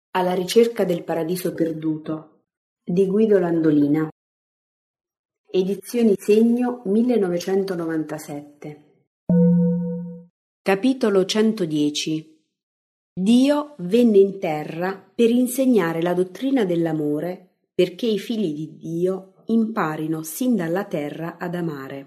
Alla ricerca del paradiso perduto di Guido Landolina. Edizioni Segno 1997. Capitolo 110. Dio venne in terra per insegnare la dottrina dell'amore, perché i figli di Dio imparino sin dalla terra ad amare.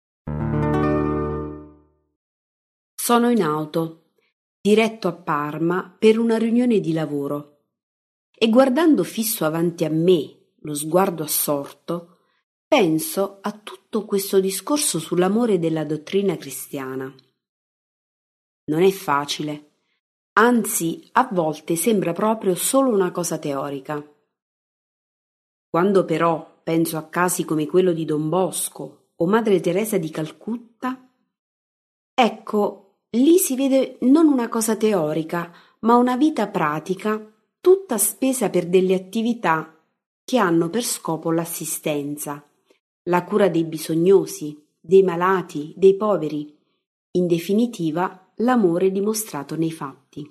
Sono in auto, diretto a Parma per una riunione di lavoro, e guardando fisso avanti a me, lo sguardo assorto, penso a tutto questo discorso sull'amore della dottrina cristiana. Non è facile, anzi a volte sembra proprio solo una cosa teorica. Quando però penso a casi come quello di Don Bosco o Madre Teresa di Calcutta, ecco, lì si vede non una cosa teorica, ma una vita pratica, tutta spesa per delle attività che hanno per scopo l'assistenza, la cura dei bisognosi, dei malati, dei poveri, in definitiva l'amore dimostrato nei fatti.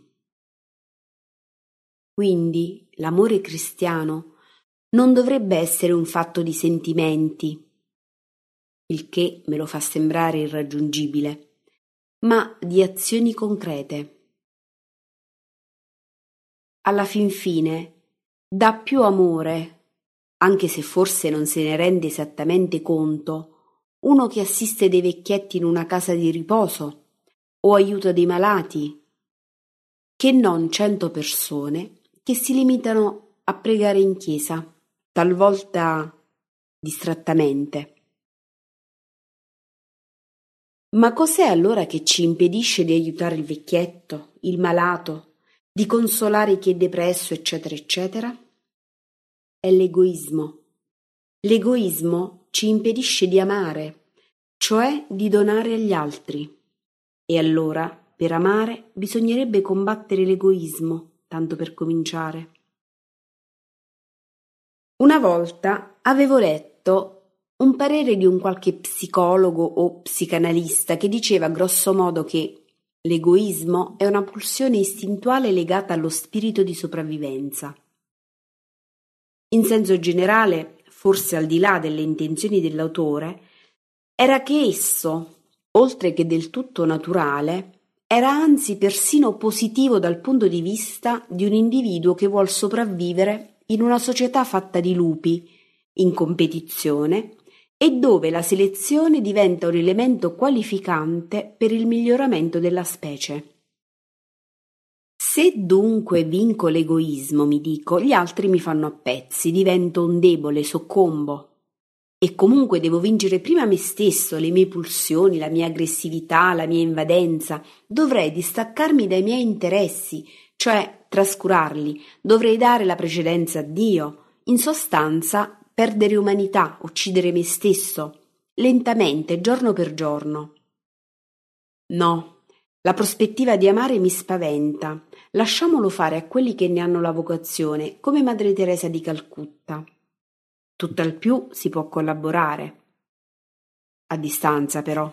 Quindi l'amore cristiano non dovrebbe essere un fatto di sentimenti, il che me lo fa sembrare irraggiungibile, ma di azioni concrete. Alla fin fine dà più amore, anche se forse non se ne rende esattamente conto, uno che assiste dei vecchietti in una casa di riposo o aiuta dei malati, che non 100 persone che si limitano a pregare in chiesa, talvolta distrattamente. Ma cos'è allora che ci impedisce di aiutare il vecchietto, il malato, di consolare chi è depresso, eccetera, eccetera? È l'egoismo. L'egoismo ci impedisce di amare, cioè di donare agli altri. E allora, per amare, bisognerebbe combattere l'egoismo, tanto per cominciare. Una volta avevo letto un parere di un qualche psicologo o psicanalista che diceva grosso modo che l'egoismo è una pulsione istintuale legata allo spirito di sopravvivenza. In senso generale, forse al di là delle intenzioni dell'autore, era che esso, oltre che del tutto naturale, era anzi persino positivo dal punto di vista di un individuo che vuol sopravvivere in una società fatta di lupi, in competizione, e dove la selezione diventa un elemento qualificante per il miglioramento della specie. Se dunque vinco l'egoismo, mi dico, gli altri mi fanno a pezzi, divento un debole, soccombo. E comunque devo vincere prima me stesso, le mie pulsioni, la mia aggressività, la mia invadenza. Dovrei distaccarmi dai miei interessi, cioè trascurarli. Dovrei dare la precedenza a Dio. In sostanza, perdere umanità, uccidere me stesso, lentamente, giorno per giorno. No, la prospettiva di amare mi spaventa. Lasciamolo fare a quelli che ne hanno la vocazione, come Madre Teresa di Calcutta. Tutt'al più si può collaborare. A distanza, però.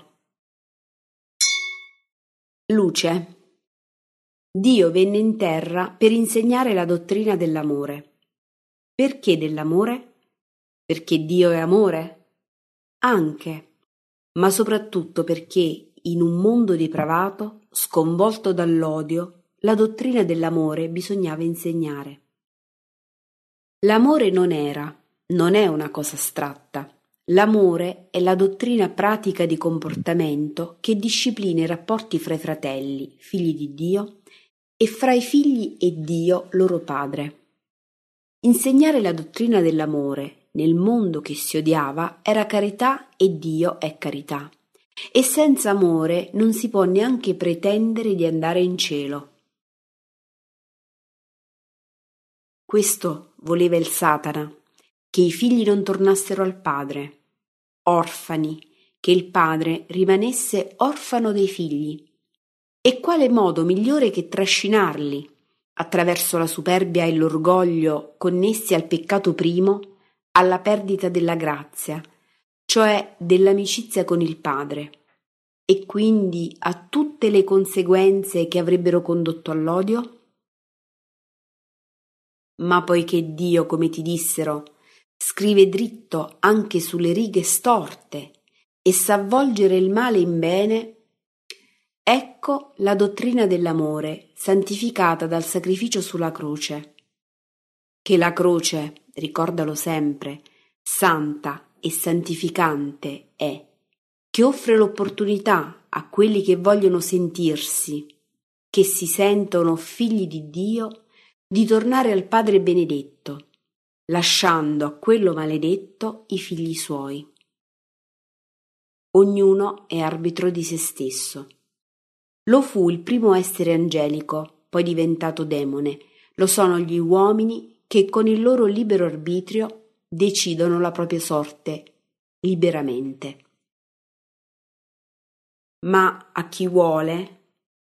Luce. Dio venne in terra per insegnare la dottrina dell'amore. Perché dell'amore? Perché Dio è amore? Anche, ma soprattutto perché in un mondo depravato, sconvolto dall'odio, la dottrina dell'amore bisognava insegnare. L'amore non è una cosa astratta. L'amore è la dottrina pratica di comportamento che disciplina i rapporti fra i fratelli, figli di Dio, e fra i figli e Dio, loro padre. Insegnare la dottrina dell'amore nel mondo che si odiava era carità e Dio è carità. E senza amore non si può neanche pretendere di andare in cielo. Questo voleva il Satana, che i figli non tornassero al padre, orfani, che il padre rimanesse orfano dei figli. E quale modo migliore che trascinarli, attraverso la superbia e l'orgoglio connessi al peccato primo, alla perdita della grazia, cioè dell'amicizia con il padre, e quindi a tutte le conseguenze che avrebbero condotto all'odio? Ma poiché Dio, come ti dissero, scrive dritto anche sulle righe storte e sa volgere il male in bene, ecco la dottrina dell'amore santificata dal sacrificio sulla croce. Che la croce, ricordalo sempre, santa e santificante è, che offre l'opportunità a quelli che vogliono sentirsi, che si sentono figli di Dio, di tornare al Padre benedetto, lasciando a quello maledetto i figli suoi. Ognuno è arbitro di se stesso. Lo fu il primo essere angelico, poi diventato demone. Lo sono gli uomini che con il loro libero arbitrio decidono la propria sorte liberamente. Ma a chi vuole,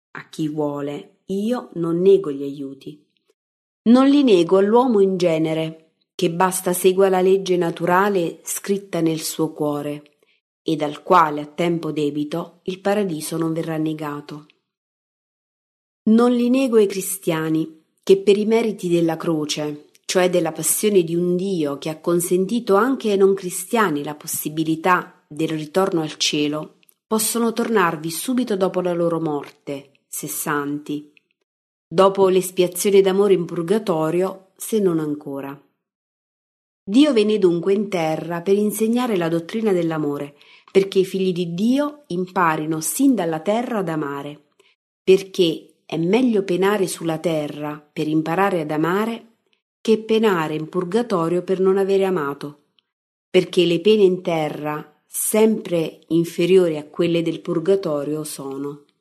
io non nego gli aiuti. Non li nego all'uomo in genere, che basta segua la legge naturale scritta nel suo cuore, e dal quale a tempo debito il paradiso non verrà negato. Non li nego ai cristiani, che per i meriti della croce, cioè della passione di un Dio che ha consentito anche ai non cristiani la possibilità del ritorno al cielo, possono tornarvi subito dopo la loro morte, se santi, dopo l'espiazione d'amore in purgatorio, se non ancora. Dio venne dunque in terra per insegnare la dottrina dell'amore, perché i figli di Dio imparino sin dalla terra ad amare, perché è meglio penare sulla terra per imparare ad amare che penare in purgatorio per non avere amato, perché le pene in terra, sempre inferiori a quelle del purgatorio, sono.